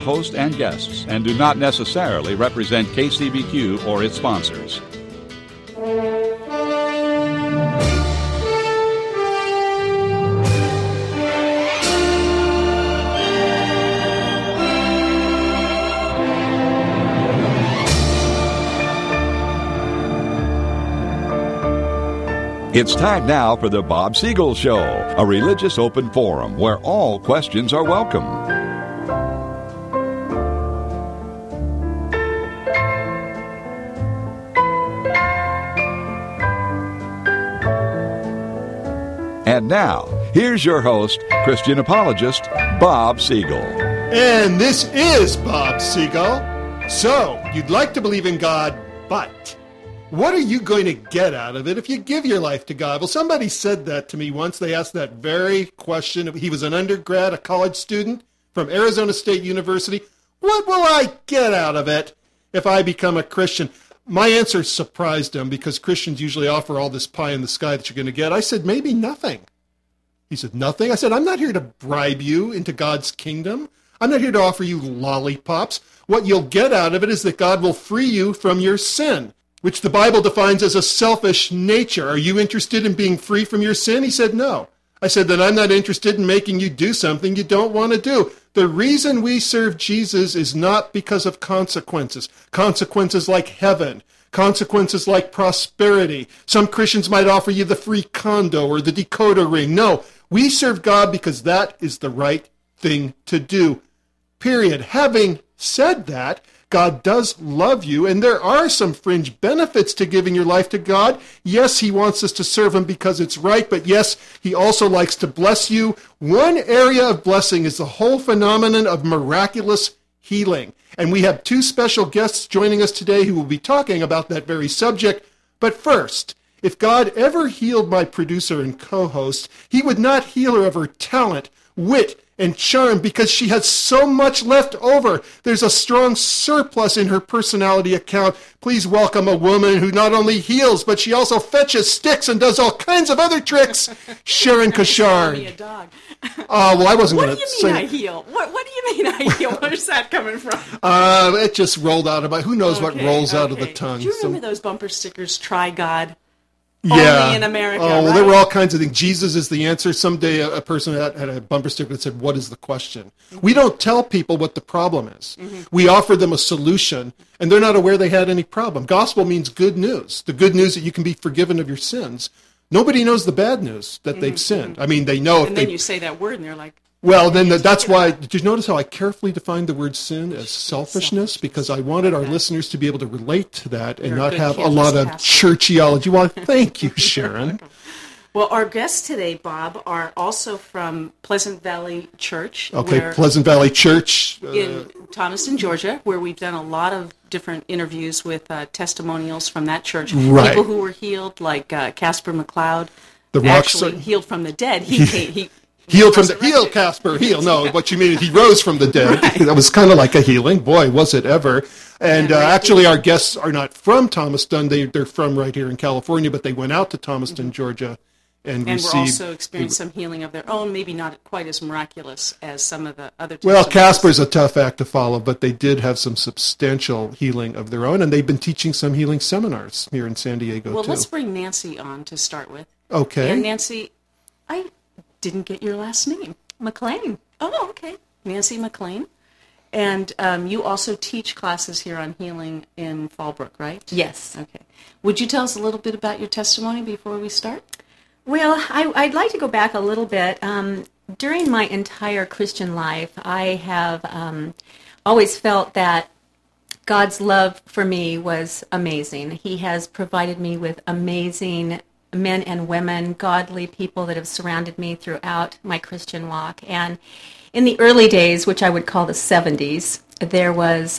Host and guests and do not necessarily represent KCBQ or its sponsors. It's time now for the Bob Siegel Show, a religious open forum where all questions are welcome. And now, here's your host, Christian apologist, Bob Siegel. And this is Bob Siegel. So, you'd like to believe in God, but what are you going to get out of it if you give your life to God? Well, somebody said that to me once. They asked that very question. He was an undergrad, a college student from Arizona State University. What will I get out of it if I become a Christian? My answer surprised him because Christians usually offer all this pie in the sky that you're going to get. I said, maybe nothing. He said, nothing? I said, I'm not here to bribe you into God's kingdom. I'm not here to offer you lollipops. What you'll get out of it is that God will free you from your sin, which the Bible defines as a selfish nature. Are you interested in being free from your sin? He said, no. I said, then I'm not interested in making you do something you don't want to do. The reason we serve Jesus is not because of consequences. Consequences like heaven. Consequences like prosperity. Some Christians might offer you the free condo or the decoder ring. No, we serve God because that is the right thing to do. Period. Having said that, God does love you, and there are some fringe benefits to giving your life to God. Yes, he wants us to serve him because it's right, but yes, he also likes to bless you. One area of blessing is the whole phenomenon of miraculous healing. And we have two special guests joining us today who will be talking about that very subject. But first, if God ever healed my producer and co-host, he would not heal her of her talent, wit, and charm because she has so much left over. There's a strong surplus in her personality account. Please welcome a woman who not only heals, but she also fetches sticks and does all kinds of other tricks, Sharon Cashard. A dog. Well, I wasn't going to say. What do you mean I heal? What do you mean I heal? Where's that coming from? It just rolled out of my. Who knows what rolls out of the tongue? Do you remember those bumper stickers? Try God. Yeah. Only in America. Oh, well, right? there were all kinds of things. Jesus is the answer. Someday a person had a bumper sticker that said, "What is the question?" Mm-hmm. We don't tell people what the problem is. Mm-hmm. We offer them a solution, and they're not aware they had any problem. Gospel means good news. The good news that you can be forgiven of your sins. Nobody knows the bad news that they've sinned. I mean, they know. And then you say that word, and they're like. Well, then that's why, did you notice how I carefully defined the word sin as selfishness? Because I wanted our listeners to be able to relate to that and not have a lot of churchiology. Well, thank you, Sharon. Well, our guests today, Bob, are also from Pleasant Valley Church. Okay, Pleasant Valley Church. In Thomaston, Georgia, where we've done a lot of different interviews with testimonials from that church. Right. People who were healed, like Casper McLeod. Actually healed from the dead. Healed from the heal, Casper, heal. No, what you mean is he rose from the dead. Right. That was kind of like a healing. Boy, was it ever. And actually, our guests are not from Thomaston. They're from right here in California, but they went out to Thomaston, Georgia, and received. And also experienced some healing of their own, maybe not quite as miraculous as some of the other. Well, Casper's a tough act to follow, but they did have some substantial healing of their own, and they've been teaching some healing seminars here in San Diego, too. Well, let's bring Nancy on to start with. Okay. And Nancy, I didn't get your last name. McLean. Oh, okay. Nancy McLean. And you also teach classes here on healing in Fallbrook, right? Yes. Okay. Would you tell us a little bit about your testimony before we start? Well, I'd like to go back a little bit. During my entire Christian life, I have always felt that God's love for me was amazing. He has provided me with amazing men and women, godly people that have surrounded me throughout my Christian walk. And in the early days, which I would call the 70s, there was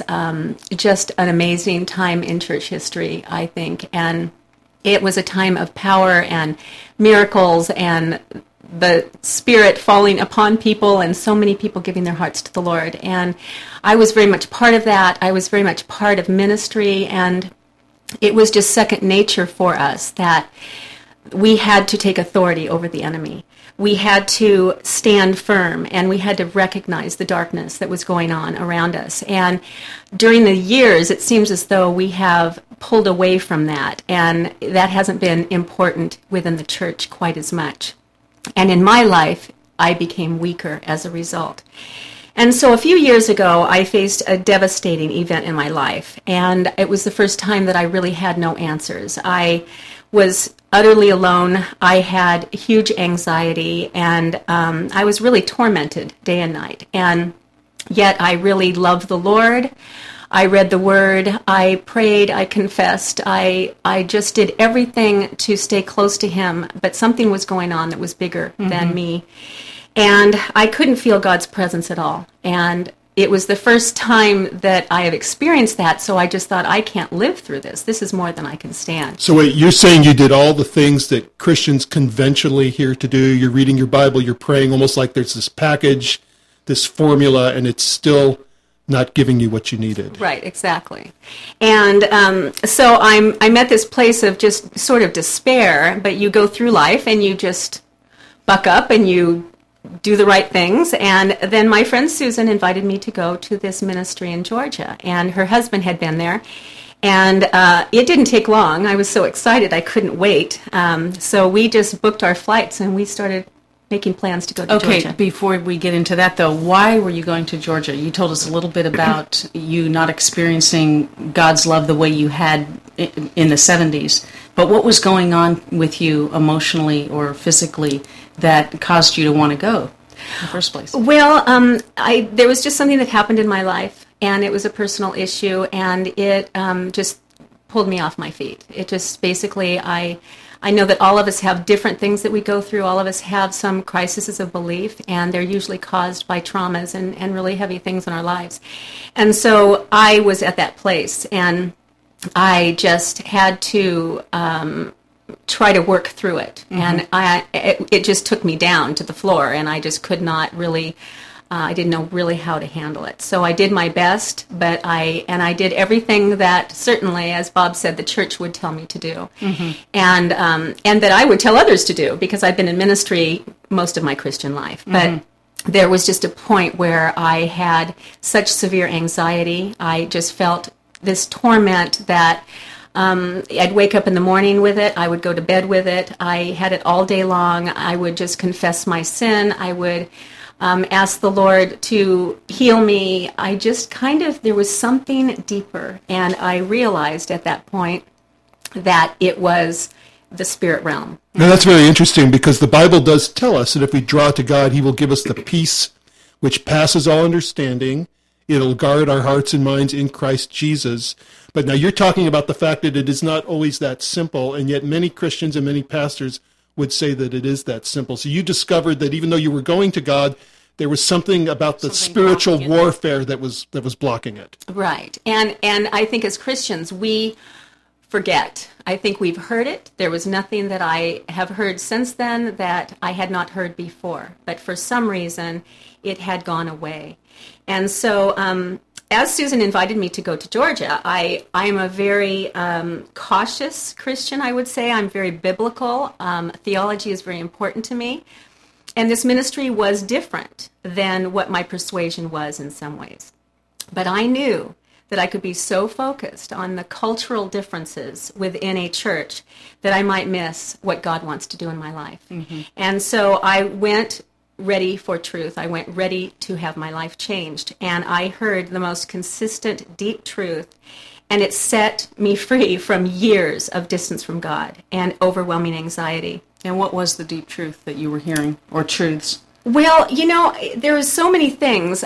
just an amazing time in church history, I think. And it was a time of power and miracles and the Spirit falling upon people and so many people giving their hearts to the Lord. And I was very much part of that. I was very much part of ministry, and it was just second nature for us that we had to take authority over the enemy. we had to stand firm, and we had to recognize the darkness that was going on around us. And during the years, it seems as though we have pulled away from that, and that hasn't been important within the church quite as much. And in my life, I became weaker as a result. And so a few years ago, I faced a devastating event in my life, and it was the first time that I really had no answers. I was utterly alone. I had huge anxiety, and I was really tormented day and night. And yet I really loved the Lord. I read the Word. I prayed. I confessed. I just did everything to stay close to Him, but something was going on that was bigger than me. And I couldn't feel God's presence at all. And it was the first time that I have experienced that, so I just thought, I can't live through this. This is more than I can stand. So wait, you're saying you did all the things that Christians conventionally hear to do. You're reading your Bible, you're praying, almost like there's this package, this formula, and it's still not giving you what you needed. Right, exactly. And so I'm at this place of just sort of despair, but you go through life and you just buck up and you do the right things. And then my friend Susan invited me to go to this ministry in Georgia, and her husband had been there. And it didn't take long. I was so excited I couldn't wait. So we just booked our flights and we started making plans to go to Georgia. Okay, before we get into that though, why were you going to Georgia? You told us a little bit about you not experiencing God's love the way you had in the 70s. But what was going on with you emotionally or physically that caused you to want to go in the first place? Well, there was just something that happened in my life, and it was a personal issue, and it just pulled me off my feet. It just basically, I know that all of us have different things that we go through. All of us have some crises of belief, and they're usually caused by traumas and really heavy things in our lives. And so I was at that place, and I just had to try to work through it. And it just took me down to the floor, and I just could not really, I didn't know really how to handle it. So I did my best, but I did everything that certainly, as Bob said, the church would tell me to do. And that I would tell others to do, because I've been in ministry most of my Christian life. But there was just a point where I had such severe anxiety. I just felt this torment that I'd wake up in the morning with it. I would go to bed with it. I had it all day long. I would just confess my sin. I would ask the Lord to heal me. I just there was something deeper. And I realized at that point that it was the spirit realm. Now that's very interesting, because the Bible does tell us that if we draw to God, He will give us the peace which passes all understanding. It'll guard our hearts and minds in Christ Jesus. But now you're talking about the fact that it is not always that simple, and yet many Christians and many pastors would say that it is that simple. So you discovered that even though you were going to God, there was something about the spiritual warfare that was blocking it. Right. And I think as Christians, we forget. I think we've heard it. There was nothing that I have heard since then that I had not heard before. But for some reason, it had gone away. And so as Susan invited me to go to Georgia, I am a very cautious Christian, I would say. I'm very biblical. Theology is very important to me. And this ministry was different than what my persuasion was in some ways. But I knew that I could be so focused on the cultural differences within a church that I might miss what God wants to do in my life. And so I went ready for truth. I went ready to have my life changed. And I heard the most consistent, deep truth. And it set me free from years of distance from God and overwhelming anxiety. And what was the deep truth that you were hearing, or truths? Well, there was so many things.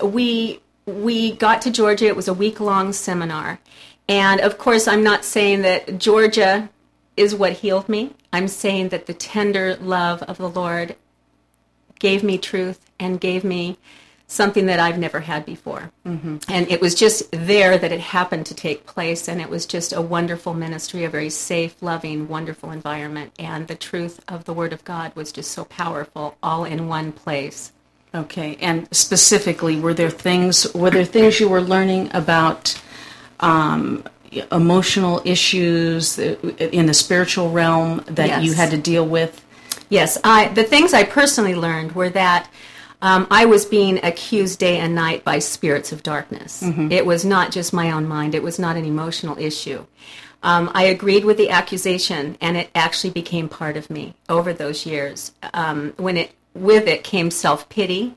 We got to Georgia. It was a week-long seminar. And, of course, I'm not saying that Georgia is what healed me. I'm saying that the tender love of the Lord gave me truth and gave me something that I've never had before. And it was just there that it happened to take place, and it was just a wonderful ministry, a very safe, loving, wonderful environment. And the truth of the Word of God was just so powerful, all in one place. Okay, and specifically, were there things you were learning about emotional issues in the spiritual realm that Yes. you had to deal with? Yes, the things I personally learned were that I was being accused day and night by spirits of darkness. Mm-hmm. It was not just my own mind. It was not an emotional issue. I agreed with the accusation, and it actually became part of me over those years. With it came self-pity,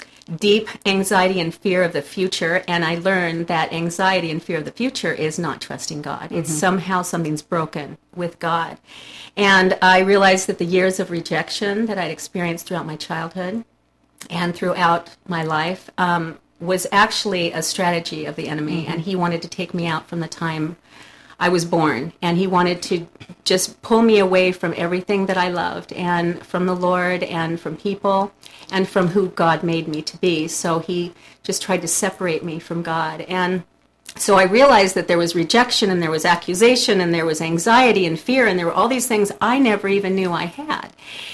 deep anxiety and fear of the future, and I learned that anxiety and fear of the future is not trusting God. Mm-hmm. It's somehow something's broken with God. And I realized that the years of rejection that I'd experienced throughout my childhood and throughout my life was actually a strategy of the enemy, mm-hmm. and he wanted to take me out from the time I was born, and he wanted to just pull me away from everything that I loved, and from the Lord, and from people, and from who God made me to be. So he just tried to separate me from God. And so I realized that there was rejection, and there was accusation, and there was anxiety and fear, and there were all these things I never even knew I had.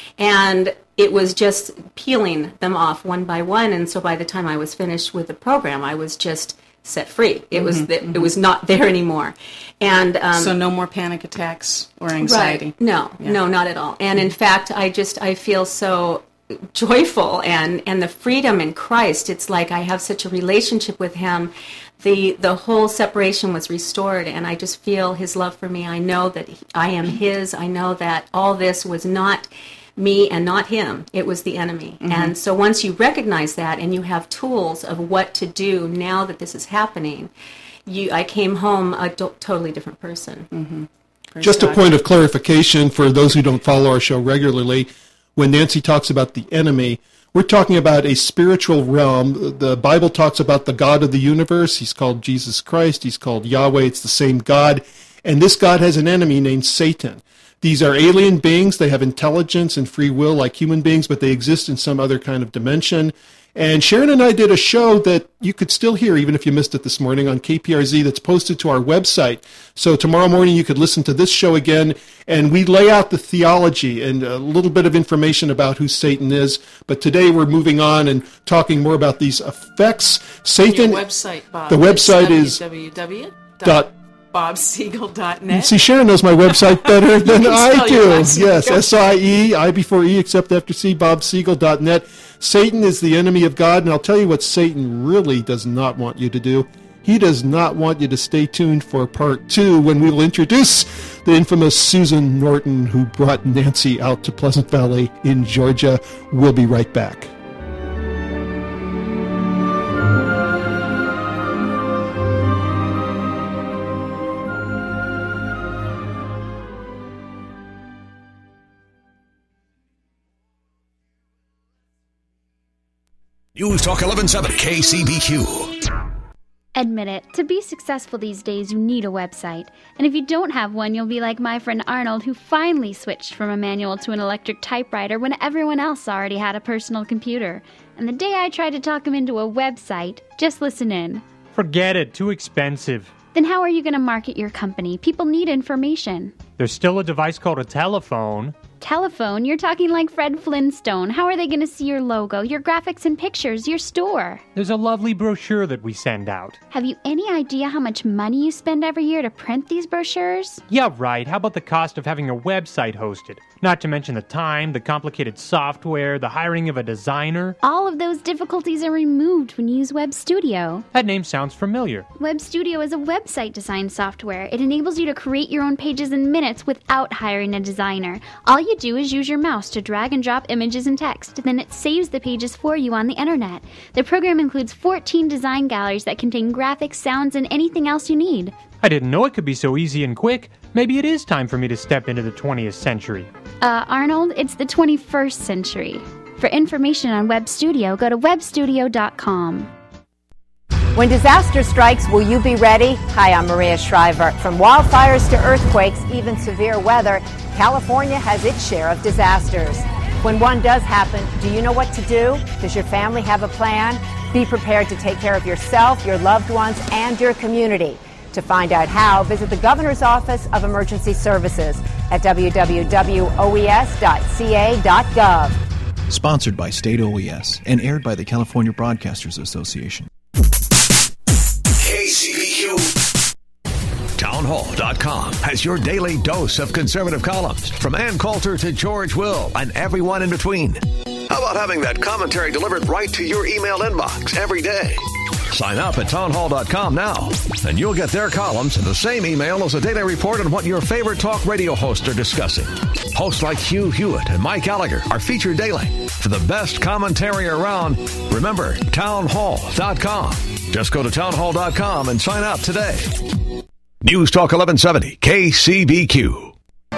And it was just peeling them off one by one, and so by the time I was finished with the program, I was just set free. It was it was not there anymore. And so no more panic attacks or anxiety. Right. No, not at all. And in fact, I feel so joyful and the freedom in Christ. It's like I have such a relationship with him. The whole separation was restored, and I just feel his love for me. I know that I am his. I know that all this was not me and not him. It was the enemy. Mm-hmm. And so once you recognize that and you have tools of what to do now that this is happening, I came home a totally different person. Mm-hmm. Just a point of clarification for those who don't follow our show regularly. When Nancy talks about the enemy, we're talking about a spiritual realm. The Bible talks about the God of the universe. He's called Jesus Christ. He's called Yahweh. It's the same God. And this God has an enemy named Satan. These are alien beings. They have intelligence and free will like human beings, but they exist in some other kind of dimension. And Sharon and I did a show that you could still hear, even if you missed it this morning, on KPRZ that's posted to our website. So tomorrow morning you could listen to this show again, and we lay out the theology and a little bit of information about who Satan is. But today we're moving on and talking more about these effects. Satan. Your website, Bob. The website is www.bobsiegel.net. See, Sharon knows my website better than I do. Yes, S-I-E, I before E, except after C, bobsiegel.net. Satan is the enemy of God, and I'll tell you what Satan really does not want you to do. He does not want you to stay tuned for part 2 when we will introduce the infamous Susan Norton who brought Nancy out to Pleasant Valley in Georgia. We'll be right back. News Talk 1170 KCBQ. Admit it, to be successful these days, you need a website. And if you don't have one, you'll be like my friend Arnold, who finally switched from a manual to an electric typewriter when everyone else already had a personal computer. And the day I tried to talk him into a website, just listen in. Forget it, too expensive. Then how are you going to market your company? People need information. There's still a device called a telephone. Telephone? You're talking like Fred Flintstone. How are they going to see your logo, your graphics and pictures, your store? There's a lovely brochure that we send out. Have you any idea how much money you spend every year to print these brochures? Yeah, right. How about the cost of having a website hosted? Not to mention the time, the complicated software, the hiring of a designer. All of those difficulties are removed when you use Web Studio. That name sounds familiar. Web Studio is a website design software. It enables you to create your own pages in minutes without hiring a designer. All you do is use your mouse to drag and drop images and text. Then it saves the pages for you on the internet. The program includes 14 design galleries that contain graphics, sounds, and anything else you need. I didn't know it could be so easy and quick. Maybe it is time for me to step into the 20th century. Arnold, it's the 21st century. For information on Web Studio, go to webstudio.com. When disaster strikes, will you be ready? Hi, I'm Maria Shriver. From wildfires to earthquakes, even severe weather, California has its share of disasters. When one does happen, do you know what to do? Does your family have a plan? Be prepared to take care of yourself, your loved ones, and your community. To find out how, visit the Governor's Office of Emergency Services at www.oes.ca.gov. Sponsored by State OES and aired by the California Broadcasters Association. KCBQ. Town townhall.com has your daily dose of conservative columns from Ann Coulter to George Will and everyone in between. How about having that commentary delivered right to your email inbox every day? Sign up at townhall.com now, and you'll get their columns in the same email as a daily report on what your favorite talk radio hosts are discussing. Hosts like Hugh Hewitt and Mike Gallagher are featured daily. For the best commentary around, remember, townhall.com. Just go to townhall.com and sign up today. News Talk 1170, KCBQ.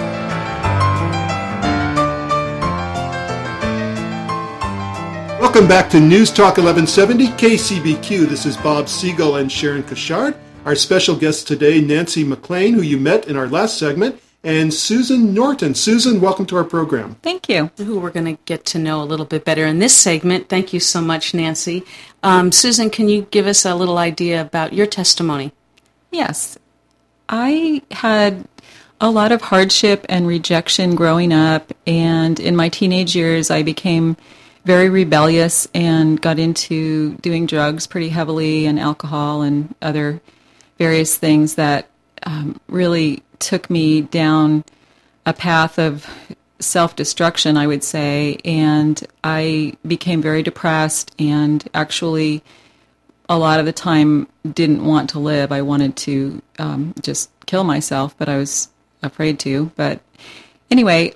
Welcome back to News Talk 1170 KCBQ. This is Bob Siegel and Sharon Kashard. Our special guests today, Nancy McLean, who you met in our last segment, and Susan Norton. Susan, welcome to our program. Thank you. Who we're going to get to know a little bit better in this segment. Thank you so much, Nancy. Susan, can you give us a little idea about your testimony? Yes. I had a lot of hardship and rejection growing up, and in my teenage years I became very rebellious and got into doing drugs pretty heavily and alcohol and other various things that really took me down a path of self-destruction, I would say, and I became very depressed and actually a lot of the time didn't want to live. I wanted to just kill myself, but I was afraid to. But anyway,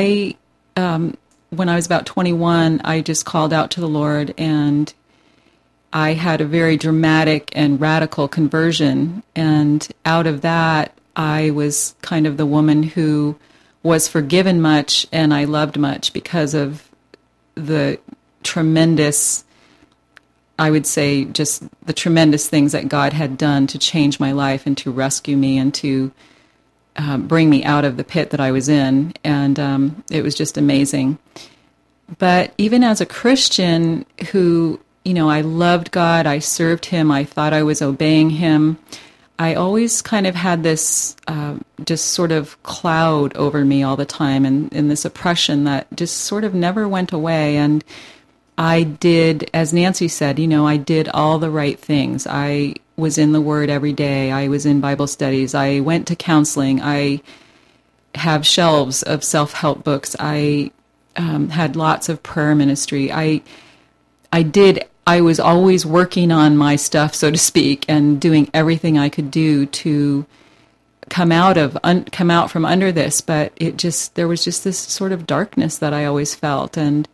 when I was about 21, I just called out to the Lord, and I had a very dramatic and radical conversion. And out of that, I was kind of the woman who was forgiven much and I loved much because of the tremendous, I would say, just the tremendous things that God had done to change my life and to rescue me and to bring me out of the pit that I was in, and it was just amazing. But even as a Christian who, I loved God, I served Him, I thought I was obeying Him, I always kind of had this just sort of cloud over me all the time, and this oppression that just sort of never went away. And I did, as Nancy said, I did all the right things. I was in the Word every day. I was in Bible studies. I went to counseling. I have shelves of self-help books. I had lots of prayer ministry. I was always working on my stuff, so to speak, and doing everything I could do to come out from under this. But there was just this sort of darkness that I always felt, and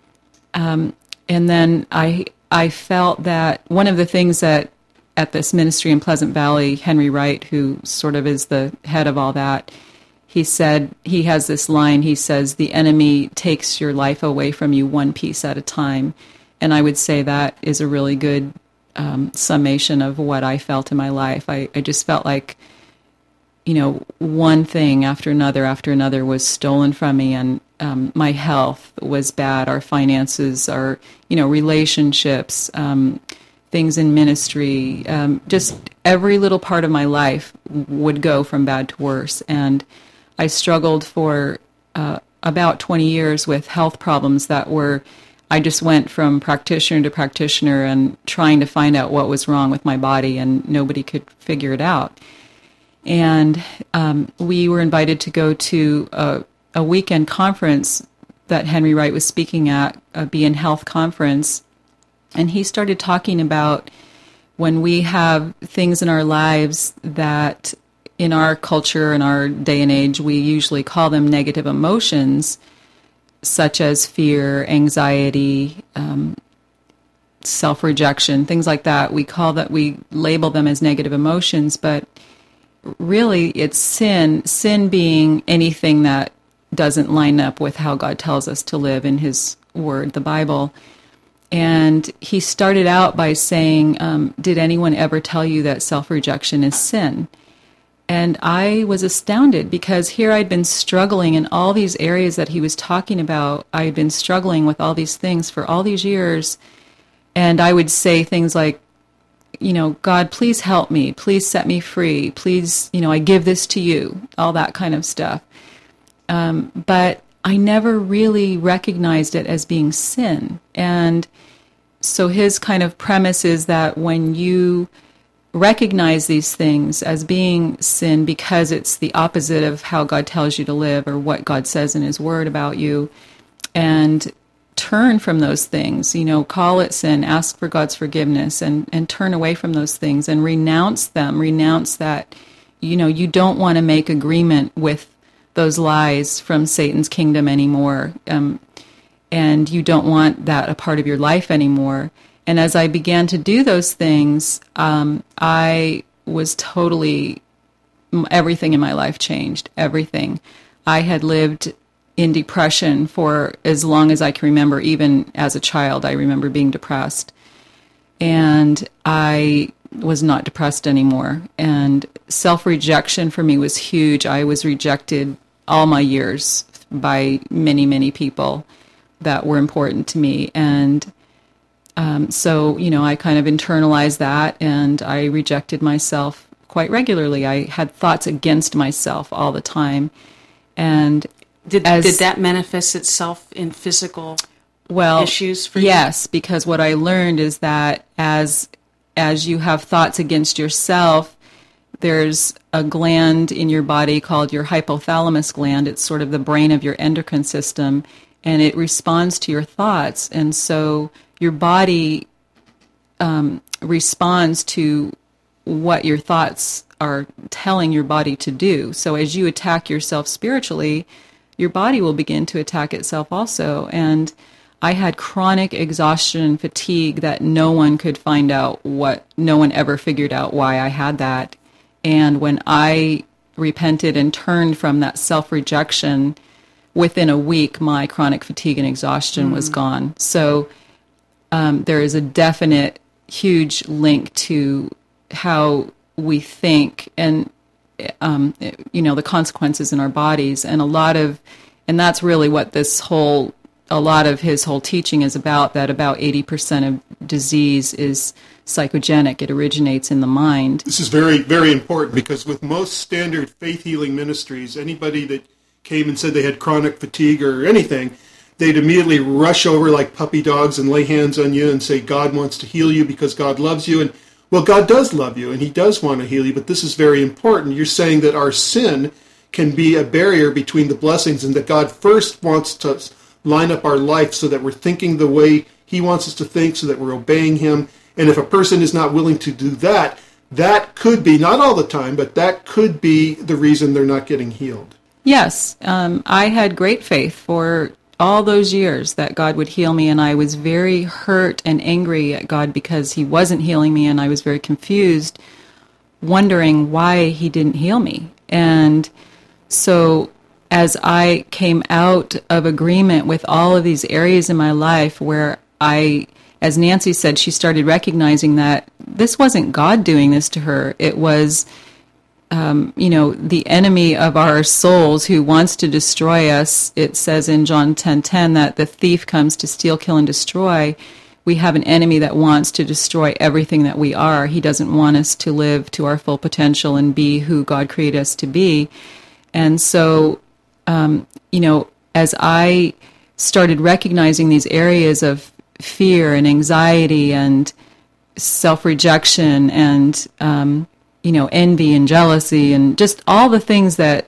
then I felt that one of the things that at this ministry in Pleasant Valley, Henry Wright, who sort of is the head of all that, he said, he has this line, he says, the enemy takes your life away from you one piece at a time. And I would say that is a really good summation of what I felt in my life. I just felt like, one thing after another was stolen from me, and my health was bad, our finances, our, relationships, things in ministry, just every little part of my life would go from bad to worse. And I struggled for about 20 years with health problems that I just went from practitioner to practitioner and trying to find out what was wrong with my body, and nobody could figure it out. And we were invited to go to a weekend conference that Henry Wright was speaking at, a Be in Health conference, and he started talking about when we have things in our lives that in our culture, in our day and age, we usually call them negative emotions, such as fear, anxiety, self-rejection, things like that. We label them as negative emotions, but really it's sin being anything that doesn't line up with how God tells us to live in His Word, the Bible. And he started out by saying, did anyone ever tell you that self-rejection is sin? And I was astounded, because here I'd been struggling in all these areas that he was talking about. I had been struggling with all these things for all these years. And I would say things like, God, please help me. Please set me free. Please, I give this to you. All that kind of stuff. But I never really recognized it as being sin. And so his kind of premise is that when you recognize these things as being sin because it's the opposite of how God tells you to live or what God says in His Word about you, and turn from those things, call it sin, ask for God's forgiveness, and turn away from those things and renounce them. Renounce that, you don't want to make agreement with those lies from Satan's kingdom anymore, and you don't want that a part of your life anymore. And as I began to do those things, I was everything in my life changed, everything. I had lived in depression for as long as I can remember. Even as a child, I remember being depressed. And I was not depressed anymore. And self-rejection for me was huge. I was rejected all my years by many, many people that were important to me. And so, I kind of internalized that, and I rejected myself quite regularly. I had thoughts against myself all the time. And Did that manifest itself in physical issues for you? Yes, because what I learned is that as you have thoughts against yourself, there's a gland in your body called your hypothalamus gland. It's sort of the brain of your endocrine system, and it responds to your thoughts. And so your body responds to what your thoughts are telling your body to do. So as you attack yourself spiritually, your body will begin to attack itself also. And I had chronic exhaustion and fatigue that no one could find out no one ever figured out why I had that. And when I repented and turned from that self-rejection, within a week, my chronic fatigue and exhaustion was gone. So there is a definite, huge link to how we think and the consequences in our bodies, and that's really what a lot of his whole teaching is about, that about 80% of disease is psychogenic. It originates in the mind. This is very, very important, because with most standard faith healing ministries, anybody that came and said they had chronic fatigue or anything, they'd immediately rush over like puppy dogs and lay hands on you and say God wants to heal you because God loves you. And well, God does love you, and He does want to heal you, but this is very important. You're saying that our sin can be a barrier between the blessings, and that God first wants to line up our life so that we're thinking the way He wants us to think, so that we're obeying Him. And if a person is not willing to do that, that could be, not all the time, but that could be the reason they're not getting healed. Yes, I had great faith for all those years that God would heal me, and I was very hurt and angry at God because He wasn't healing me, and I was very confused, wondering why He didn't heal me. And so as I came out of agreement with all of these areas in my life where as Nancy said, she started recognizing that this wasn't God doing this to her. It was the enemy of our souls who wants to destroy us. It says in John 10:10 that the thief comes to steal, kill, and destroy. We have an enemy that wants to destroy everything that we are. He doesn't want us to live to our full potential and be who God created us to be. And so, as I started recognizing these areas of fear and anxiety and self-rejection and envy and jealousy and just all the things that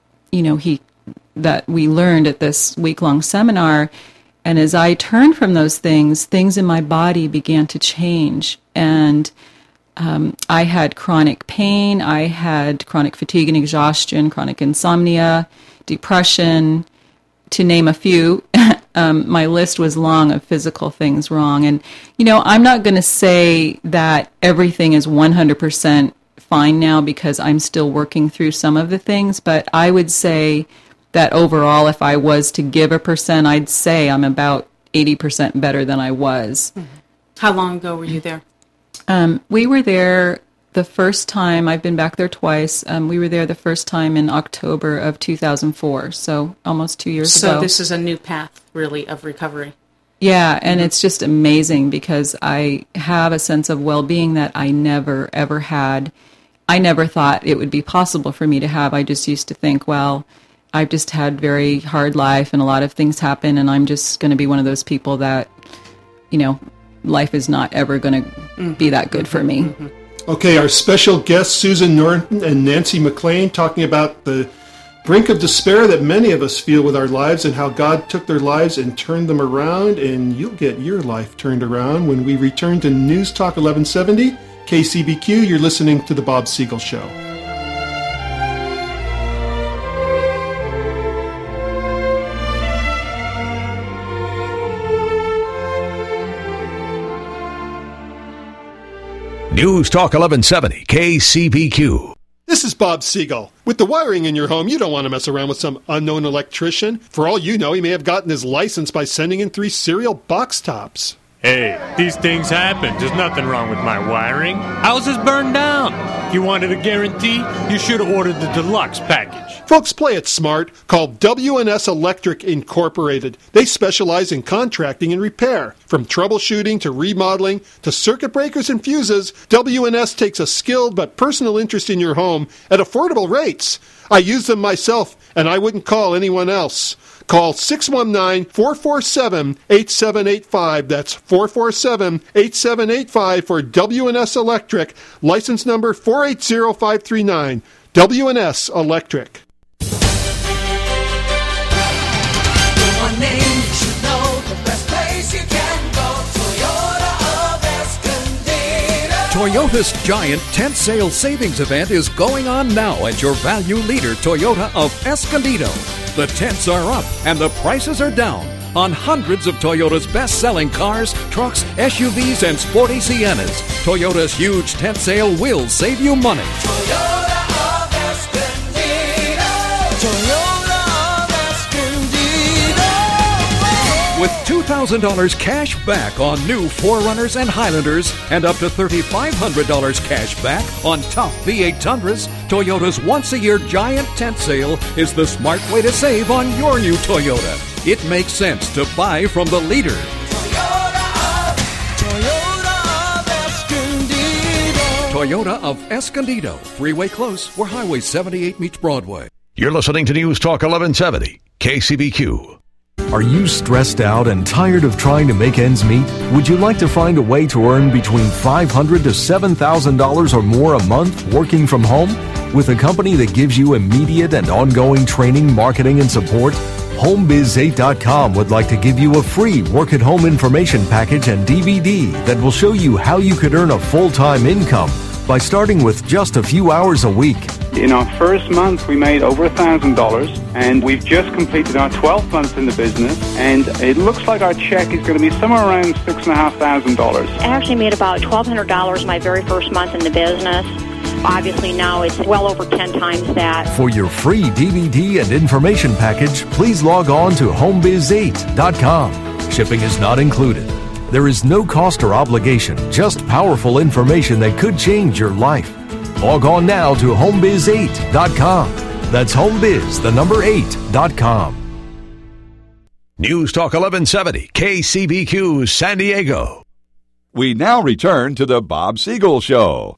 that we learned at this week-long seminar. And as I turned from those things in my body began to change. And I had chronic pain, I had chronic fatigue and exhaustion, chronic insomnia, depression, to name a few. My list was long of physical things wrong. And, I'm not going to say that everything is 100% fine now, because I'm still working through some of the things, but I would say that overall, if I was to give a percent, I'd say I'm about 80% better than I was. Mm-hmm. How long ago were you there? We were there the first time. I've been back there twice. We were there the first time in October of 2004, so almost 2 years ago. So this is a new path, really, of recovery. Yeah, and it's just amazing because I have a sense of well-being that I never, ever had. I never thought it would be possible for me to have. I just used to think, well, I've just had very hard life and a lot of things happen, and I'm just going to be one of those people that, life is not ever going to be that good for me. Mm-hmm. Okay, our special guests, Susan Norton and Nancy McLean, talking about the brink of despair that many of us feel with our lives and how God took their lives and turned them around, and you'll get your life turned around when we return to News Talk 1170, KCBQ. You're listening to The Bob Siegel Show. News Talk 1170, KCBQ. This is Bob Siegel. With the wiring in your home, you don't want to mess around with some unknown electrician. For all you know, he may have gotten his license by sending in 3 cereal box tops. Hey, these things happen. There's nothing wrong with my wiring. Houses burn down. If you wanted a guarantee, you should have ordered the deluxe package. Folks, play it smart. Call W&S Electric Incorporated. They specialize in contracting and repair. From troubleshooting to remodeling to circuit breakers and fuses, W&S takes a skilled but personal interest in your home at affordable rates. I use them myself, and I wouldn't call anyone else. Call 619-447-8785. That's 447-8785 for W&S Electric. License number 480539. W&S Electric. One name you should know, the best place you can go. Toyota of Escondido. Toyota's giant tent sale savings event is going on now at your value leader, Toyota of Escondido. The tents are up and the prices are down on hundreds of Toyota's best-selling cars, trucks, SUVs, and sporty Siennas. Toyota's huge tent sale will save you money. Toyota of Escondido. Toyota of Escondido. With $2,000 cash back on new 4Runners and Highlanders and up to $3,500 cash back on top V8 Tundras, Toyota's once-a-year giant tent sale is the smart way to save on your new Toyota. It makes sense to buy from the leader. Toyota of Escondido. Toyota of Escondido. Freeway close where Highway 78 meets Broadway. You're listening to News Talk 1170, KCBQ. Are you stressed out and tired of trying to make ends meet? Would you like to find a way to earn between $500 to $7,000 or more a month working from home? With a company that gives you immediate and ongoing training, marketing, and support, HomeBiz8.com would like to give you a free work-at-home information package and DVD that will show you how you could earn a full-time income by starting with just a few hours a week. In our first month, we made over $1,000, and we've just completed our 12th month in the business, and it looks like our check is going to be somewhere around $6,500. I actually made about $1,200 my very first month in the business. Obviously, now it's well over 10 times that. For your free DVD and information package, please log on to HomeBiz8.com. Shipping is not included. There is no cost or obligation, just powerful information that could change your life. Log on now to HomeBiz8.com. That's HomeBiz8.com. News Talk 1170, KCBQ, San Diego. We now return to the Bob Siegel Show.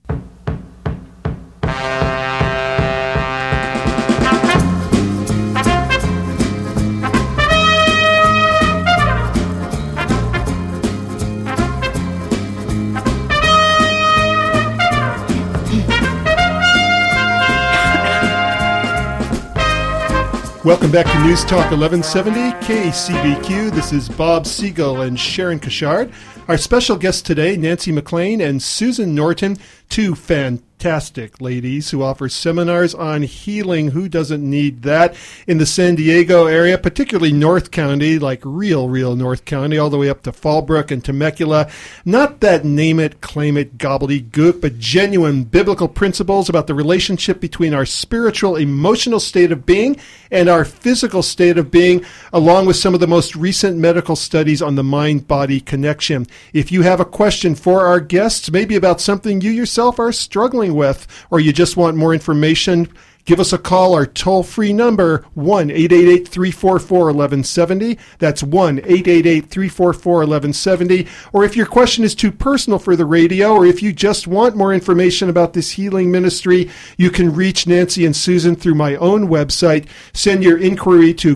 Welcome back to News Talk 1170, KCBQ. This is Bob Siegel and Sharon Kashard. Our special guests today, Nancy McLean and Susan Norton, two fantastic ladies who offer seminars on healing. Who doesn't need that in the San Diego area, particularly North County, like real North County, all the way up to Fallbrook and Temecula. Not that name it, claim it, gobbledygook, but genuine biblical principles about the relationship between our spiritual, emotional state of being and our physical state of being, along with some of the most recent medical studies on the mind-body connection. If you have a question for our guests, maybe about something you yourself are struggling with, or you just want more information, give us a call. Our toll-free number, 1-888-344-1170. That's 1-888-344-1170. Or if your question is too personal for the radio, or if you just want more information about this healing ministry, you can reach Nancy and Susan through my own website. Send your inquiry to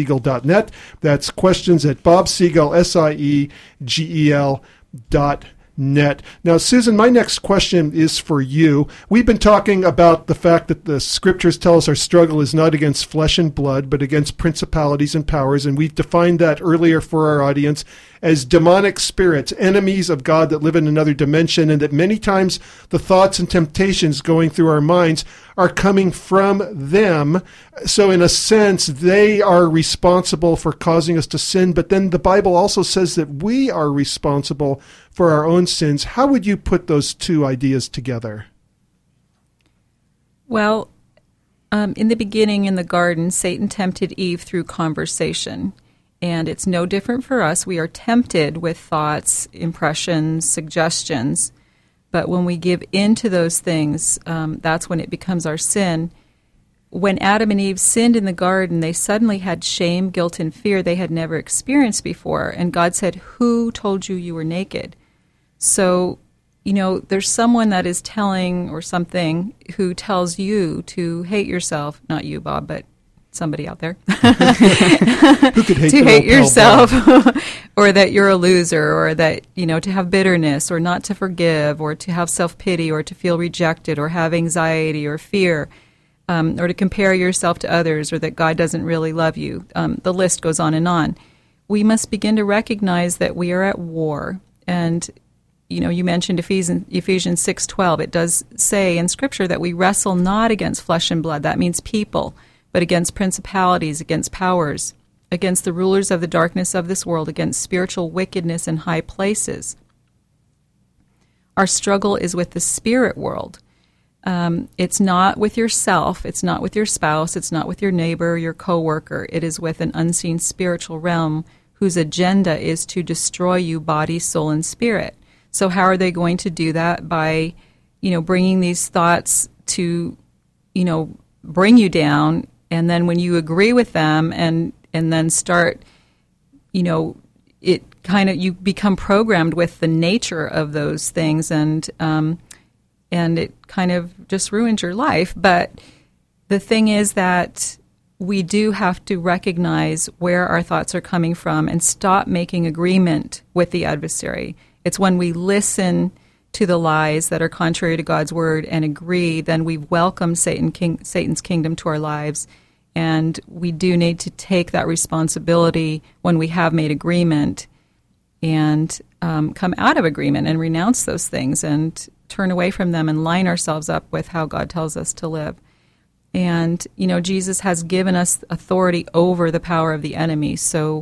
questions@bobsiegel.net. That's questions@bobsiegel.net. net. Now, Susan, my next question is for you. We've been talking about the fact that the scriptures tell us our struggle is not against flesh and blood, but against principalities and powers, and we've defined that earlier for our audience as demonic spirits, enemies of God that live in another dimension, and that many times the thoughts and temptations going through our minds are coming from them. So in a sense, they are responsible for causing us to sin, but then the Bible also says that we are responsible for our own sins. How would you put those two ideas together? Well, in the beginning in the garden, Satan tempted Eve through conversation. And it's no different for us. We are tempted with thoughts, impressions, suggestions. But when we give in to those things, that's when it becomes our sin. When Adam and Eve sinned in the garden, they suddenly had shame, guilt, and fear they had never experienced before. And God said, "Who told you you were naked?" So, there's someone that is telling, or something, who tells you to hate yourself. Not you, Bob, but somebody out there. Who could hate to hate yourself, or that you're a loser, or that, to have bitterness, or not to forgive, or to have self-pity, or to feel rejected, or have anxiety or fear, or to compare yourself to others, or that God doesn't really love you. The list goes on and on. We must begin to recognize that we are at war. And, you mentioned Ephesians 6:12. It does say in Scripture that we wrestle not against flesh and blood. That means people, but against principalities, against powers, against the rulers of the darkness of this world, against spiritual wickedness in high places. Our struggle is with the spirit world. It's not with yourself, it's not with your spouse, it's not with your neighbor, your coworker. It is with an unseen spiritual realm whose agenda is to destroy you body, soul, and spirit. So how are they going to do that? By, bringing these thoughts to, bring you down. And then when you agree with them and then start, it kind of, you become programmed with the nature of those things, and it kind of just ruins your life. But the thing is that we do have to recognize where our thoughts are coming from and stop making agreement with the adversary. It's when we listen to the lies that are contrary to God's word and agree, then we welcome Satan's kingdom to our lives. And we do need to take that responsibility when we have made agreement and come out of agreement and renounce those things and turn away from them and line ourselves up with how God tells us to live. And, Jesus has given us authority over the power of the enemy, so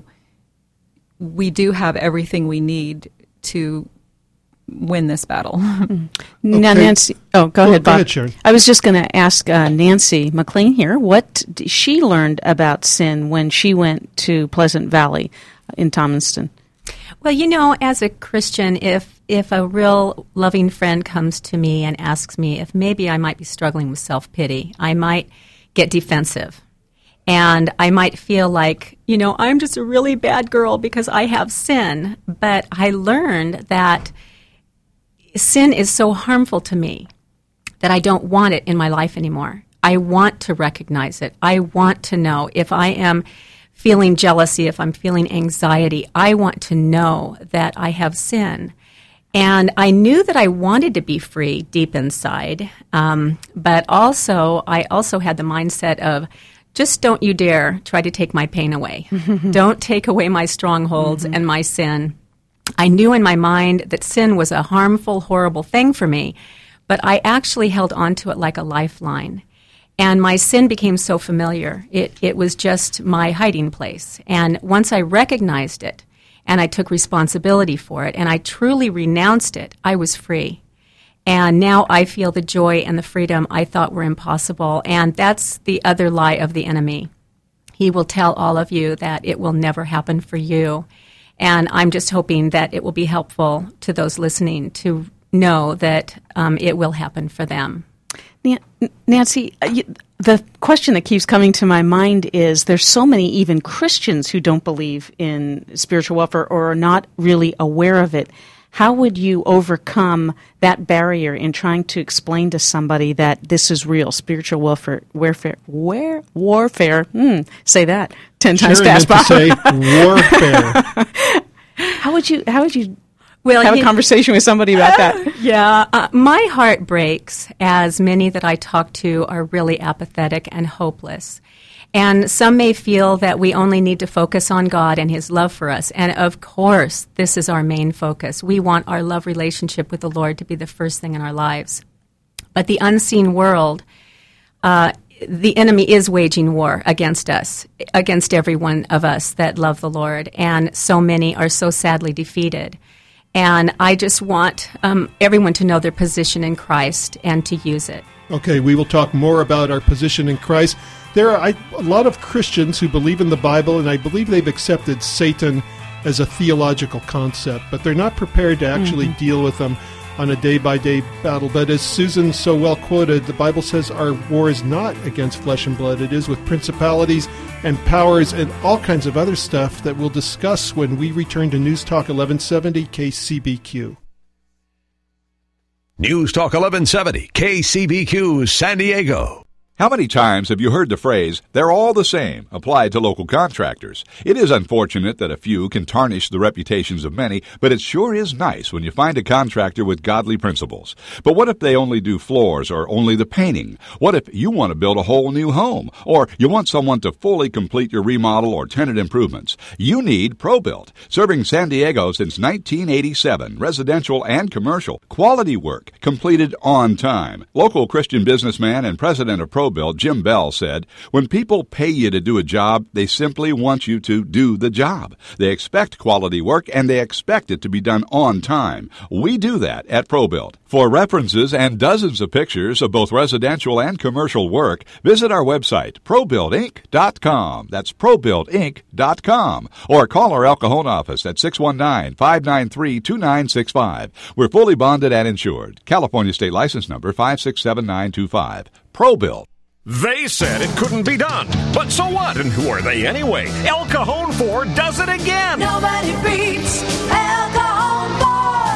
we do have everything we need to win this battle. Now, Nancy, go ahead, Bob. Go ahead, Sharon. I was just going to ask Nancy McLean here what she learned about sin when she went to Pleasant Valley in Thomaston. Well, as a Christian, if a real loving friend comes to me and asks me if maybe I might be struggling with self-pity, I might get defensive. And I might feel like, I'm just a really bad girl because I have sin. But I learned that sin is so harmful to me that I don't want it in my life anymore. I want to recognize it. I want to know if I am feeling jealousy, if I'm feeling anxiety, I want to know that I have sin. And I knew that I wanted to be free deep inside, but I also had the mindset of, just don't you dare try to take my pain away. Don't take away my strongholds and my sin. I knew in my mind that sin was a harmful, horrible thing for me, but I actually held on to it like a lifeline. And my sin became so familiar. It was just my hiding place. And once I recognized it, and I took responsibility for it, and I truly renounced it, I was free. And now I feel the joy and the freedom I thought were impossible. And that's the other lie of the enemy. He will tell all of you that it will never happen for you. And I'm just hoping that it will be helpful to those listening to know that it will happen for them. Nancy, the question that keeps coming to my mind is there's so many even Christians who don't believe in spiritual warfare or are not really aware of it. How would you overcome that barrier in trying to explain to somebody that this is real, spiritual warfare, say that 10 times fast, Bob. Say warfare. How would you have a conversation with somebody about that. Yeah, my heart breaks as many that I talk to are really apathetic and hopeless. And some may feel that we only need to focus on God and His love for us. And of course, this is our main focus. We want our love relationship with the Lord to be the first thing in our lives. But the unseen world, the enemy is waging war against us, against every one of us that love the Lord. And so many are so sadly defeated. And I just want everyone to know their position in Christ and to use it. Okay, we will talk more about our position in Christ. There are a lot of Christians who believe in the Bible, and I believe they've accepted Satan as a theological concept, but they're not prepared to actually deal with them on a day-by-day battle. But as Susan so well quoted, the Bible says our war is not against flesh and blood. It is with principalities and powers and all kinds of other stuff that we'll discuss when we return to News Talk 1170 KCBQ. News Talk 1170, KCBQ, San Diego. How many times have you heard the phrase, "they're all the same," applied to local contractors? It is unfortunate that a few can tarnish the reputations of many, but it sure is nice when you find a contractor with godly principles. But what if they only do floors or only the painting? What if you want to build a whole new home? Or you want someone to fully complete your remodel or tenant improvements? You need ProBuilt. Serving San Diego since 1987, residential and commercial, quality work completed on time. Local Christian businessman and president of ProBuilt, Jim Bell, said, "When people pay you to do a job, they simply want you to do the job. They expect quality work, and they expect it to be done on time. We do that at ProBuilt." For references and dozens of pictures of both residential and commercial work, visit our website, ProBuiltInc.com. That's ProBuiltInc.com. Or call our El Cajon office at 619-593-2965. We're fully bonded and insured. California State License Number 567925. ProBuilt. They said it couldn't be done. But so what? And who are they anyway? El Cajon Ford does it again. Nobody beats El Cajon Ford.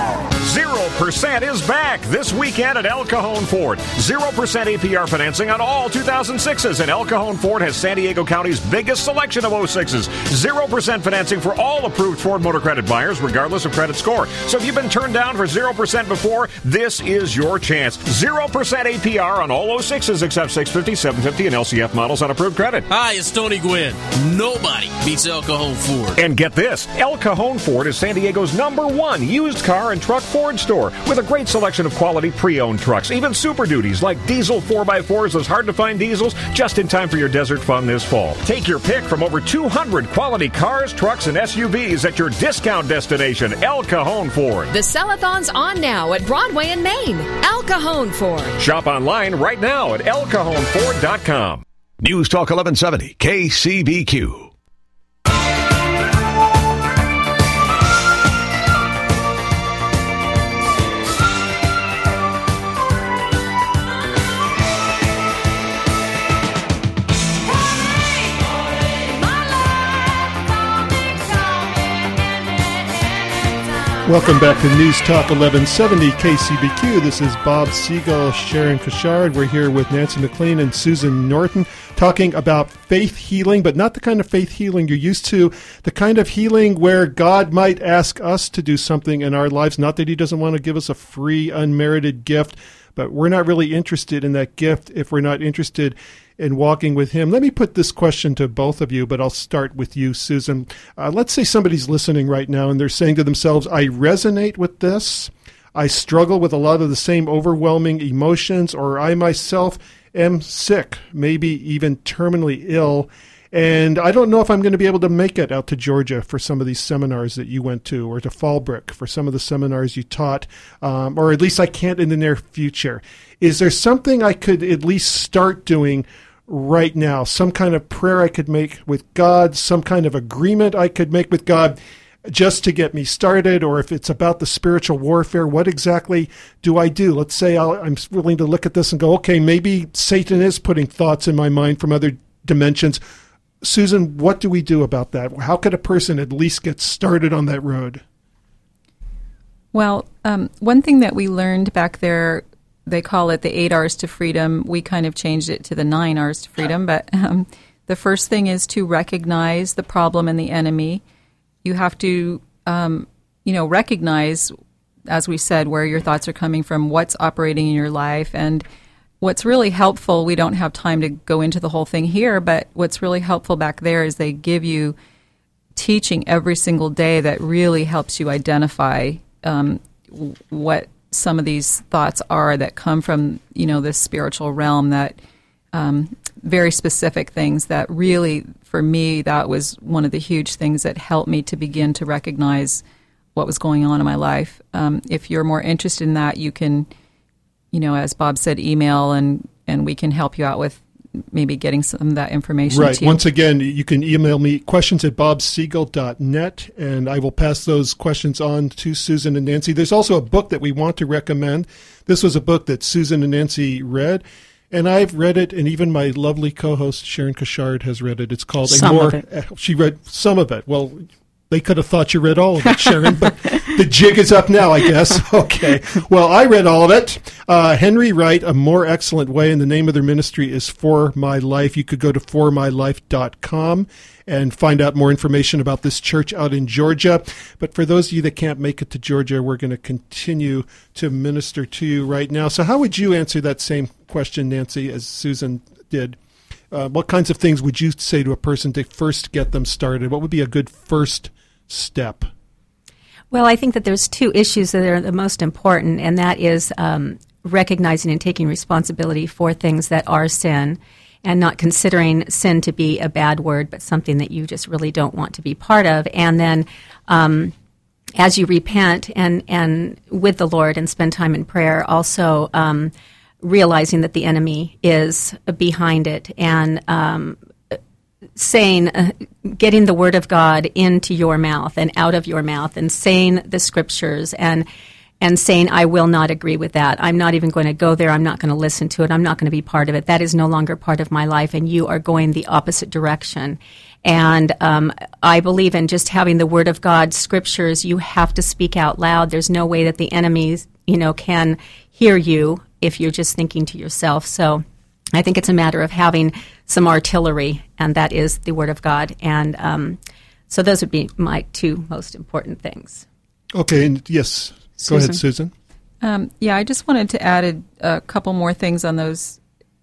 0% is back this weekend at El Cajon Ford. 0% APR financing on all 2006s. And El Cajon Ford has San Diego County's biggest selection of 06s. 0% financing for all approved Ford Motor Credit buyers, regardless of credit score. So if you've been turned down for 0% before, this is your chance. 0% APR on all 06s except 650, 750, and LCF models on approved credit. Hi, it's Tony Gwynn. Nobody beats El Cajon Ford. And get this, El Cajon Ford is San Diego's #1 used car and truck Ford store with a great selection of quality pre-owned trucks, even Super Duties like diesel 4x4s, those hard-to-find diesels, just in time for your desert fun this fall. Take your pick from over 200 quality cars, trucks, and SUVs at your discount destination, El Cajon Ford. The sell-a-thon's on now at Broadway and Main. El Cajon Ford. Shop online right now at elcajonford.com. News Talk 1170, KCBQ. Welcome back to News Talk 1170 KCBQ. This is Bob Siegel, Sharon Cashard. We're here with Nancy McLean and Susan Norton talking about faith healing, but not the kind of faith healing you're used to, the kind of healing where God might ask us to do something in our lives. Not that He doesn't want to give us a free, unmerited gift, but we're not really interested in that gift if we're not interested in walking with Him. Let me put this question to both of you, but I'll start with you, Susan. Let's say somebody's listening right now and they're saying to themselves, I resonate with this. I struggle with a lot of the same overwhelming emotions, or I myself am sick, maybe even terminally ill, and I don't know if I'm going to be able to make it out to Georgia for some of these seminars that you went to, or to Fallbrook for some of the seminars you taught, or at least I can't in the near future. Is there something I could at least start doing right now? Some kind of prayer I could make with God, some kind of agreement I could make with God just to get me started? Or if it's about the spiritual warfare, what exactly do I do? Let's say I'm willing to look at this and go, okay, maybe Satan is putting thoughts in my mind from other dimensions. Susan, what do we do about that? How could a person at least get started on that road? Well, one thing that we learned back there, they call it the 8 R's to freedom. We kind of changed it to the 9 R's to freedom. But the first thing is to recognize the problem and the enemy. You have to recognize, as we said, where your thoughts are coming from, what's operating in your life. And what's really helpful, we don't have time to go into the whole thing here, but what's really helpful back there is they give you teaching every single day that really helps you identify what some of these thoughts are that come from, this spiritual realm, that very specific things that really, for me, that was one of the huge things that helped me to begin to recognize what was going on in my life. If you're more interested in that, you can, as Bob said, email and we can help you out with maybe getting some of that information right. to you. Once again, you can email me questions@bobsiegel.net, and I will pass those questions on to Susan and Nancy. There's also a book that we want to recommend. This was a book that Susan and Nancy read, and I've read it, and even my lovely co-host Sharon Cashard has read it. It's called She read some of it. Well, they could have thought you read all of it, Sharon, but the jig is up now, I guess. Okay. Well, I read all of it. Henry Wright, A More Excellent Way, and the name of their ministry is For My Life. You could go to formylife.com and find out more information about this church out in Georgia. But for those of you that can't make it to Georgia, we're going to continue to minister to you right now. So how would you answer that same question, Nancy, as Susan did? What kinds of things would you say to a person to first get them started? What would be a good first step? Well, I think that there's two issues that are the most important, and that is recognizing and taking responsibility for things that are sin, and not considering sin to be a bad word, but something that you just really don't want to be part of. And then as you repent and with the Lord and spend time in prayer, also realizing that the enemy is behind it, and getting the word of God into your mouth and out of your mouth, and saying the scriptures, and saying, I will not agree with that. I'm not even going to go there. I'm not going to listen to it. I'm not going to be part of it. That is no longer part of my life, and you are going the opposite direction. And I believe in just having the word of God, scriptures. You have to speak out loud. There's no way that the enemy, can hear you if you're just thinking to yourself. So I think it's a matter of having some artillery, and that is the Word of God. And so those would be my two most important things. Okay, and yes, go ahead, Susan. I just wanted to add a couple more things on those.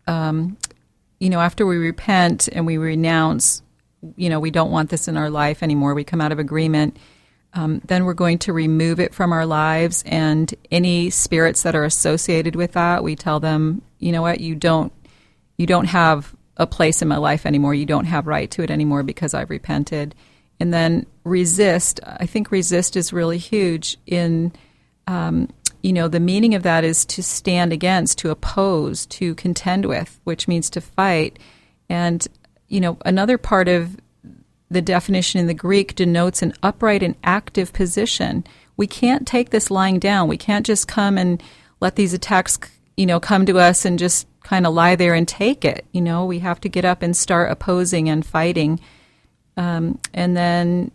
After we repent and we renounce, we don't want this in our life anymore, we come out of agreement, then we're going to remove it from our lives, and any spirits that are associated with that, we tell them, you know what, you don't have a place in my life anymore. You don't have right to it anymore because I've repented. And then resist. I think resist is really huge. The meaning of that is to stand against, to oppose, to contend with, which means to fight. And, another part of the definition in the Greek denotes an upright and active position. We can't take this lying down. We can't just come and let these attacks, come to us and just kind of lie there and take it. We have to get up and start opposing and fighting. And then,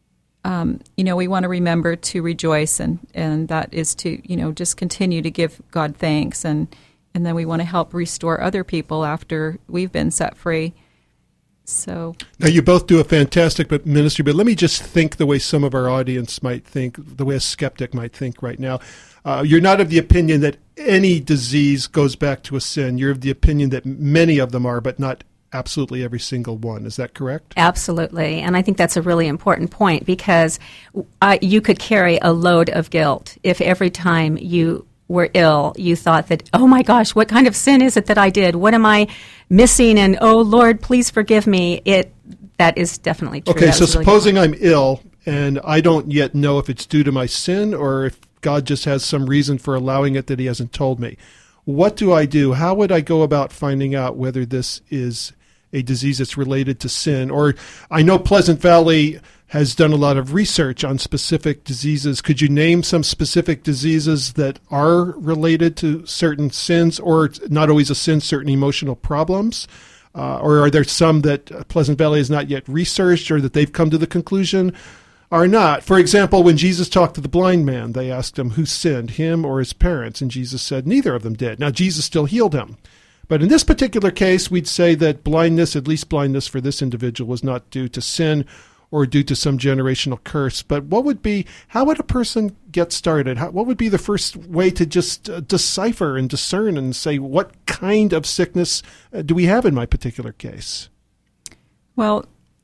we want to remember to rejoice, and that is to, just continue to give God thanks. And then we want to help restore other people after we've been set free. So now you both do a fantastic ministry, but let me just think the way some of our audience might think, the way a skeptic might think right now. You're not of the opinion that any disease goes back to a sin. You're of the opinion that many of them are, but not absolutely every single one. Is that correct? Absolutely. And I think that's a really important point, because you could carry a load of guilt if every time you were ill, you thought that, oh my gosh, what kind of sin is it that I did? What am I missing? And oh Lord, please forgive me. That is definitely true. Okay, so supposing I'm ill and I don't yet know if it's due to my sin or if God just has some reason for allowing it that he hasn't told me. What do I do? How would I go about finding out whether this is a disease that's related to sin? Or I know Pleasant Valley has done a lot of research on specific diseases. Could you name some specific diseases that are related to certain sins, or not always a sin, certain emotional problems? Or are there some that Pleasant Valley has not yet researched, or that they've come to the conclusion are not? For example, when Jesus talked to the blind man, they asked him who sinned, him or his parents, and Jesus said neither of them did. Now, Jesus still healed him. But in this particular case, we'd say that blindness, at least blindness for this individual, was not due to sin or due to some generational curse. But how would a person get started? What would be the first way to just decipher and discern and say, what kind of sickness do we have in my particular case? Well,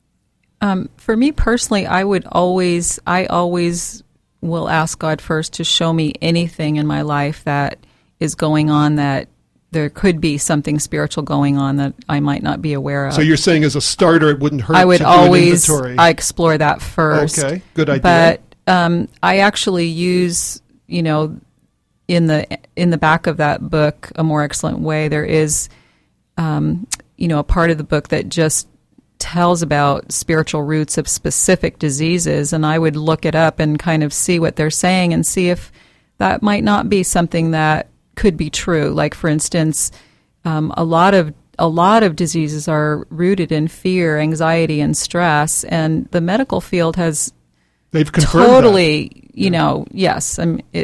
for me personally, I always will ask God first to show me anything in my life that is going on, that there could be something spiritual going on that I might not be aware of. So you're saying as a starter, it wouldn't hurt I would to always, do an inventory. I explore that first. Okay, good idea. But I actually use, in the back of that book, A More Excellent Way, there is, a part of the book that just tells about spiritual roots of specific diseases, and I would look it up and kind of see what they're saying and see if that might not be something that could be true. Like, for instance, a lot of diseases are rooted in fear, anxiety, and stress, and the medical field they've confirmed totally that. Yes,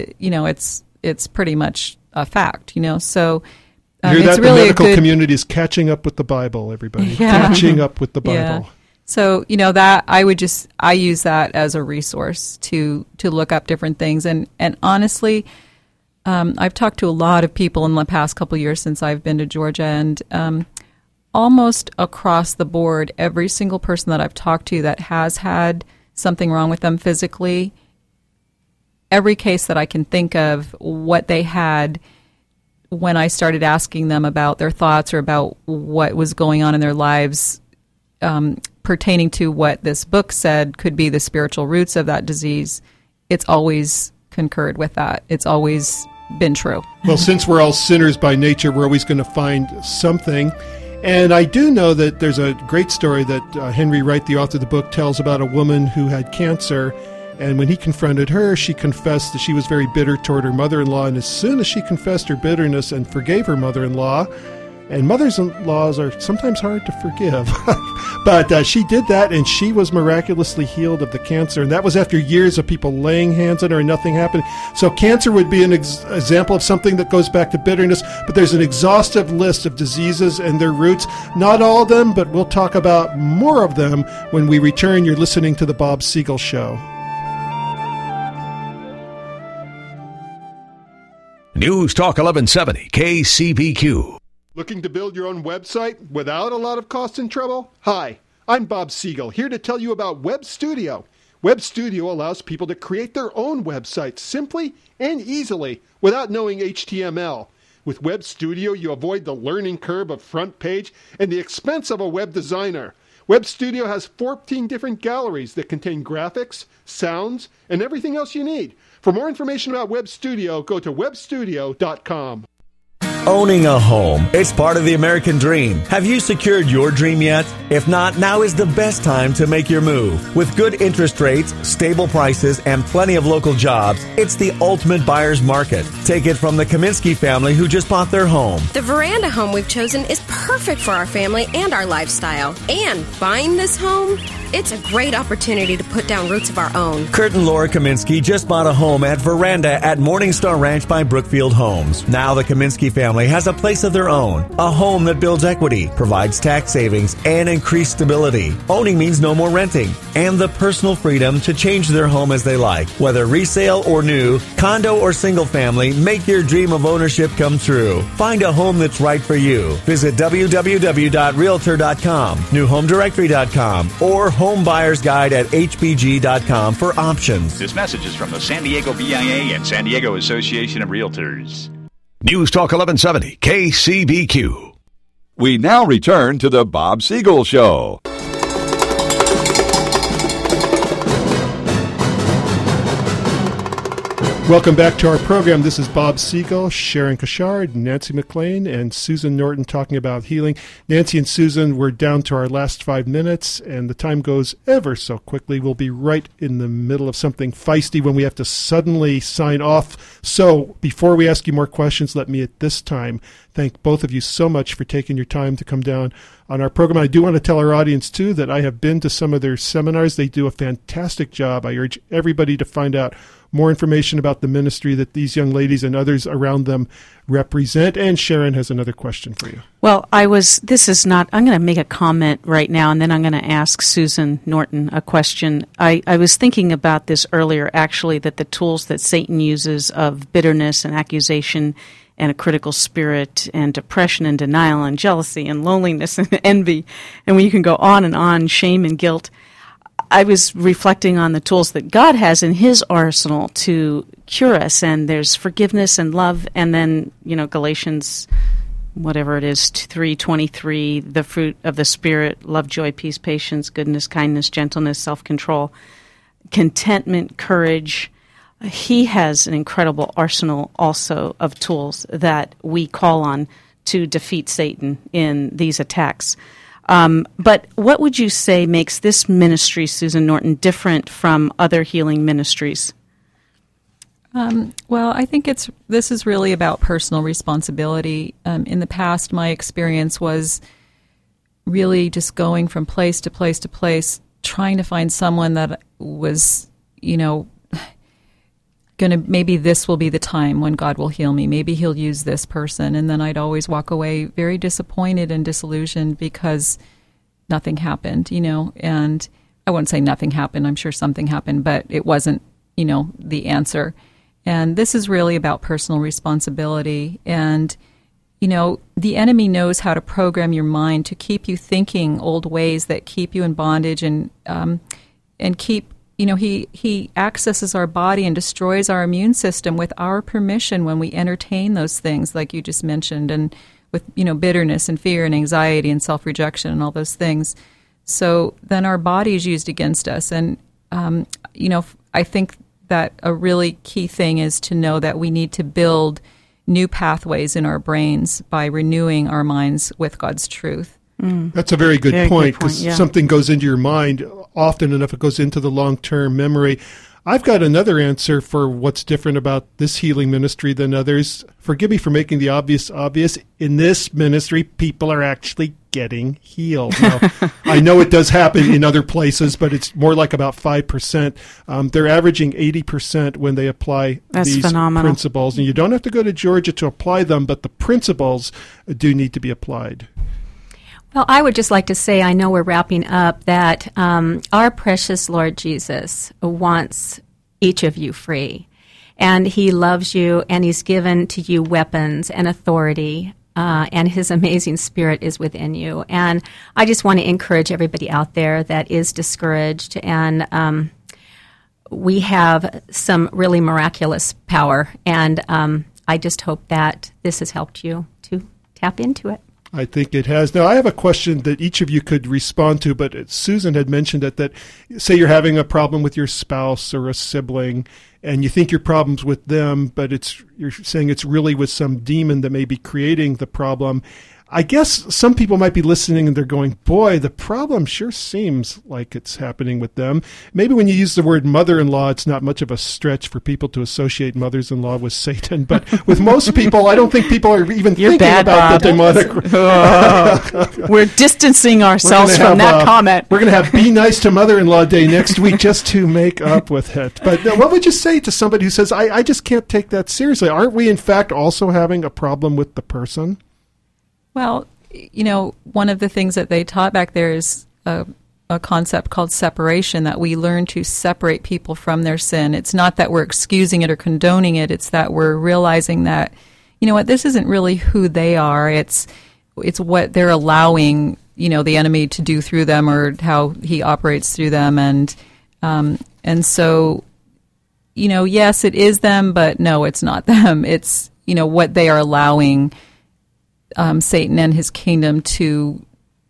it's pretty much a fact. So. Hear it's that? really the medical community is catching up with the Bible, everybody. Catching up with the Bible. Yeah. So, that I use that as a resource to look up different things. And honestly, I've talked to a lot of people in the past couple of years since I've been to Georgia, and almost across the board, every single person that I've talked to that has had something wrong with them physically, every case that I can think of, what they had when I started asking them about their thoughts or about what was going on in their lives pertaining to what this book said could be the spiritual roots of that disease, it's always concurred with that. It's always been true. Well, since we're all sinners by nature, we're always going to find something. And I do know that there's a great story that Henry Wright, the author of the book, tells about a woman who had cancer. And when he confronted her, she confessed that she was very bitter toward her mother-in-law. And as soon as she confessed her bitterness and forgave her mother-in-law, and mothers-in-laws are sometimes hard to forgive, but she did that, and she was miraculously healed of the cancer. And that was after years of people laying hands on her and nothing happened. So cancer would be an example of something that goes back to bitterness. But there's an exhaustive list of diseases and their roots. Not all of them, but we'll talk about more of them when we return. You're listening to The Bob Siegel Show. News Talk 1170, KCBQ. Looking to build your own website without a lot of cost and trouble? Hi, I'm Bob Siegel, here to tell you about Web Studio. Web Studio allows people to create their own websites simply and easily without knowing HTML. With Web Studio, you avoid the learning curve of front page and the expense of a web designer. Web Studio has 14 different galleries that contain graphics, sounds, and everything else you need. For more information about Web Studio, go to webstudio.com. Owning a home, it's part of the American dream. Have you secured your dream yet? If not, now is the best time to make your move. With good interest rates, stable prices, and plenty of local jobs, it's the ultimate buyer's market. Take it from the Kaminsky family who just bought their home. The veranda home we've chosen is perfect for our family and our lifestyle. And buying this home, it's a great opportunity to put down roots of our own. Kurt and Laura Kaminsky just bought a home at Veranda at Morningstar Ranch by Brookfield Homes. Now the Kaminsky family has a place of their own, a home that builds equity, provides tax savings, and increased stability. Owning means no more renting, and the personal freedom to change their home as they like. Whether resale or new, condo or single family, make your dream of ownership come true. Find a home that's right for you. Visit www.realtor.com, newhomedirectory.com, or homebuyersguide at hbg.com for options. This message is from the San Diego BIA and San Diego Association of Realtors. News Talk 1170, KCBQ. We now return to the Bob Siegel Show. Welcome back to our program. This is Bob Siegel, Sharon Kashard, Nancy McLean, and Susan Norton talking about healing. Nancy and Susan, we're down to our last 5 minutes, and the time goes ever so quickly. We'll be right in the middle of something feisty when we have to suddenly sign off. So before we ask you more questions, let me at this time thank both of you so much for taking your time to come down on our program. I do want to tell our audience, too, that I have been to some of their seminars. They do a fantastic job. I urge everybody to find out more information about the ministry that these young ladies and others around them represent. And Sharon has another question for you. Well, I'm going to make a comment right now, and then I'm going to ask Susan Norton a question. I was thinking about this earlier, actually, that the tools that Satan uses of bitterness and accusation and a critical spirit and depression and denial and jealousy and loneliness and envy, and when you can go on, shame and guilt. I was reflecting on the tools that God has in His arsenal to cure us, and there's forgiveness and love, and then, Galatians, whatever it is, 3:23, the fruit of the Spirit, love, joy, peace, patience, goodness, kindness, gentleness, self-control, contentment, courage. He has an incredible arsenal also of tools that we call on to defeat Satan in these attacks. But what would you say makes this ministry, Susan Norton, different from other healing ministries? Well, I think this is really about personal responsibility. In the past, my experience was really just going from place to place to place, trying to find someone that was, maybe this will be the time when God will heal me. Maybe He'll use this person. And then I'd always walk away very disappointed and disillusioned because nothing happened, and I wouldn't say nothing happened. I'm sure something happened, but it wasn't, the answer. And this is really about personal responsibility. And, the enemy knows how to program your mind to keep you thinking old ways that keep you in bondage and keep, he accesses our body and destroys our immune system with our permission when we entertain those things, like you just mentioned, and with, bitterness and fear and anxiety and self-rejection and all those things. So then our body is used against us. And, I think that a really key thing is to know that we need to build new pathways in our brains by renewing our minds with God's truth. That's a very good point, because something goes into your mind often enough, it goes into the long-term memory. I've got another answer for what's different about this healing ministry than others. Forgive me for making the obvious obvious. In this ministry, people are actually getting healed. Now, I know it does happen in other places, but it's more like about 5%. They're averaging 80% when they apply these principles. And you don't have to go to Georgia to apply them, but the principles do need to be applied. Well, I would just like to say, I know we're wrapping up, that our precious Lord Jesus wants each of you free. And He loves you, and He's given to you weapons and authority, and His amazing Spirit is within you. And I just want to encourage everybody out there that is discouraged, and we have some really miraculous power. And I just hope that this has helped you to tap into it. I think it has. Now, I have a question that each of you could respond to, but Susan had mentioned it, that say you're having a problem with your spouse or a sibling, and you think your problem's with them, but you're saying it's really with some demon that may be creating the problem. I guess some people might be listening and they're going, boy, the problem sure seems like it's happening with them. Maybe when you use the word mother-in-law, it's not much of a stretch for people to associate mothers-in-law with Satan. But with most people, I don't think people are even thinking about the demonic. We're distancing ourselves from that comment. We're going to have Be Nice to Mother-in-Law Day next week just to make up with it. But what would you say to somebody who says, I just can't take that seriously? Aren't we, in fact, also having a problem with the person? Well, one of the things that they taught back there is a concept called separation, that we learn to separate people from their sin. It's not that we're excusing it or condoning it. It's that we're realizing that, this isn't really who they are. It's what they're allowing, the enemy to do through them, or how he operates through them. And so, yes, it is them, but no, it's not them. It's, what they are allowing Satan and his kingdom to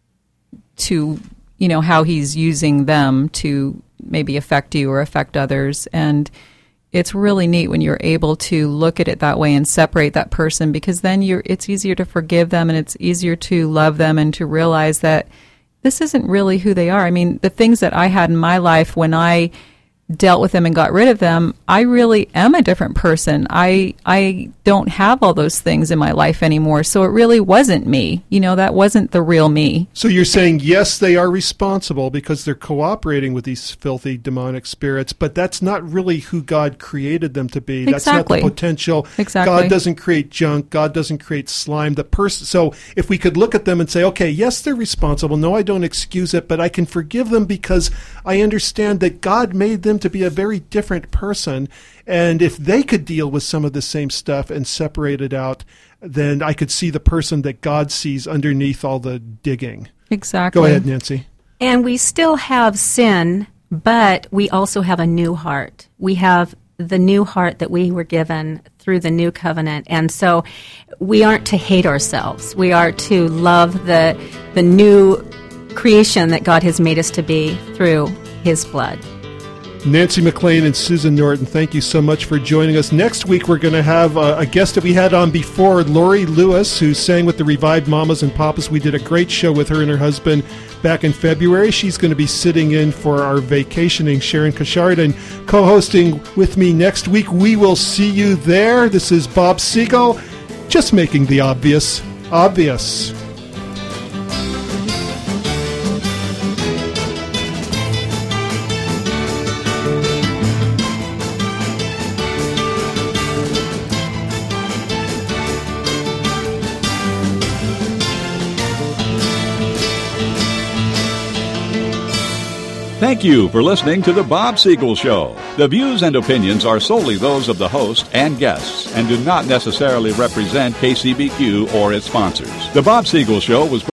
how he's using them to maybe affect you or affect others. And it's really neat when you're able to look at it that way and separate that person, because then it's easier to forgive them, and it's easier to love them, and to realize that this isn't really who they are. I mean, the things that I had in my life when I dealt with them and got rid of them, I really am a different person. I don't have all those things in my life anymore. So it really wasn't me. That wasn't the real me. So you're saying, yes, they are responsible because they're cooperating with these filthy demonic spirits, but that's not really who God created them to be. That's not the potential. Exactly. God doesn't create junk. God doesn't create slime. So if we could look at them and say, okay, yes, they're responsible. No, I don't excuse it, but I can forgive them because I understand that God made them to be a very different person. And if they could deal with some of the same stuff and separate it out, then I could see the person that God sees underneath all the digging. Exactly. Go ahead, Nancy. And we still have sin, but we also have a new heart. We have the new heart that we were given through the new covenant. And so we aren't to hate ourselves. We are to love the new creation that God has made us to be through His blood. Nancy McLean and Susan Norton, thank you so much for joining us. Next week, we're going to have a guest that we had on before, Lori Lewis, who sang with the Revived Mamas and Papas. We did a great show with her and her husband back in February. She's going to be sitting in for our vacationing Sharon Kashard and co-hosting with me next week. We will see you there. This is Bob Siegel, just making the obvious obvious. Thank you for listening to The Bob Siegel Show. The views and opinions are solely those of the host and guests and do not necessarily represent KCBQ or its sponsors. The Bob Siegel Show was